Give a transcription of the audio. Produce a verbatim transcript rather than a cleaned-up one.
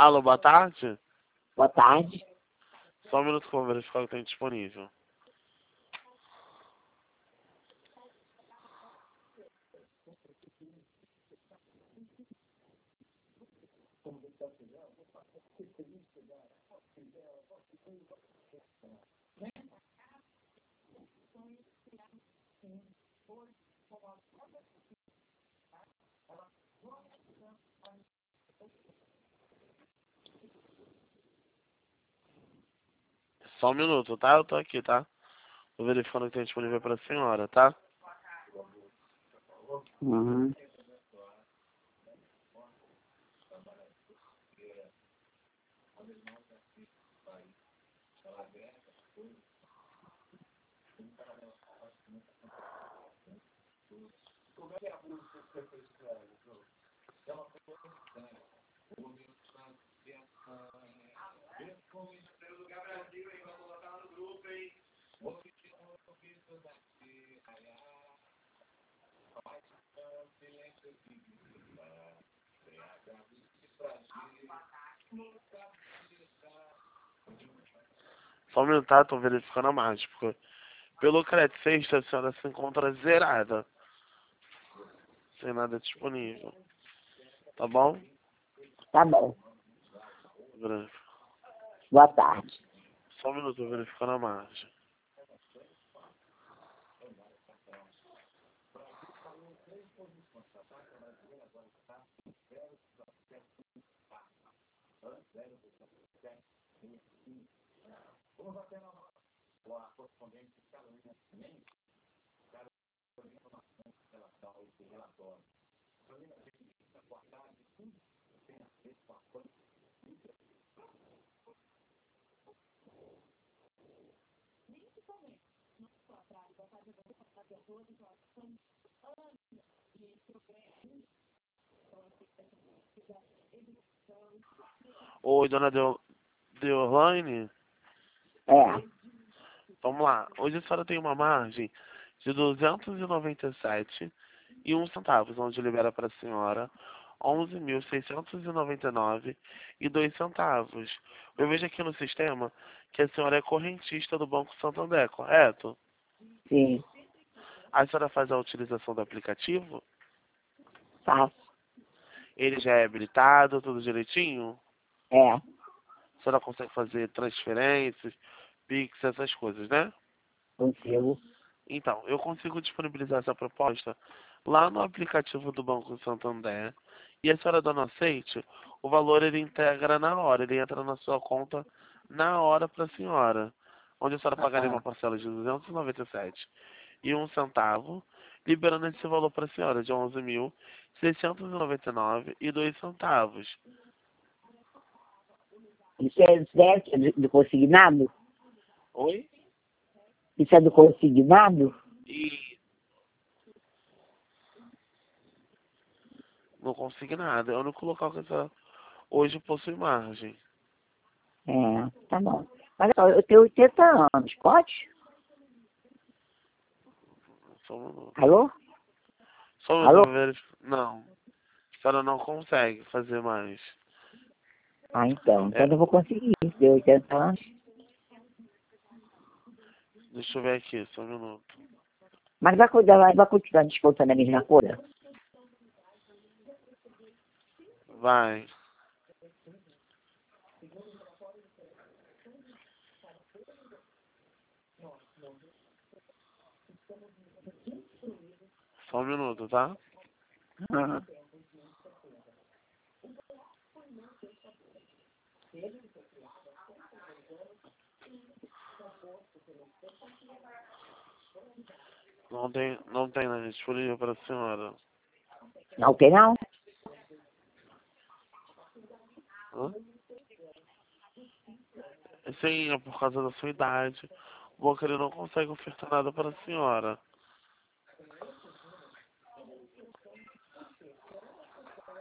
Alô, boa tarde. Boa tarde. Só um minuto que eu vou verificar o que tem disponível. Só um minuto, tá? Eu tô aqui, tá? Tô verificando o que tem disponível pra senhora, tá? Uhum. Só um minuto, tá? Tô verificando a margem, porque pelo crédito sexta a senhora se encontra zerada. Sem nada disponível. Tá bom? Tá bom. Verifico. Boa tarde. Só um minuto, tô verificando a margem. Oi, dona Deo... Deolane? É. Vamos lá. Hoje a senhora tem uma margem de duzentos e noventa e sete e um centavos, onde libera para a senhora onze mil seiscentos e noventa e nove e dois centavos. Eu vejo aqui no sistema que a senhora é correntista do Banco Santander, correto? Sim. A senhora faz a utilização do aplicativo? Faço. Ele já é habilitado, tudo direitinho? É. A senhora consegue fazer transferências, Pix, essas coisas, né? Consigo. Então, eu consigo disponibilizar essa proposta lá no aplicativo do Banco Santander. E a senhora dando aceite, o valor ele integra na hora, ele entra na sua conta na hora para a senhora. Onde a senhora pagaria Ah, uma parcela de duzentos e noventa e sete e um centavo, liberando esse valor para a senhora de onze mil seiscentos e noventa e nove e dois centavos. isso é certo do, do consignado? Oi? Isso é do consignado? E não consigo nada. É o único local que a senhora hoje possui margem. É, tá bom. Mas ó, eu tenho oitenta anos, pode? Só um minuto. Alô? Só um minuto, Alô? eu vou verificar. Não. A senhora não consegue fazer mais. Ah, então. Então É, eu não vou conseguir. Tenho oitenta anos. deixa eu ver aqui, só um minuto. Mas vai, cuidar, vai, vai continuar descontando a mesma coisa? Vai. Só um minuto, tá? Ah, Não tem, não tem nada disponível para a senhora. não tem não? Hã? Sim, é por causa da sua idade. O banco ele não consegue ofertar nada para a senhora.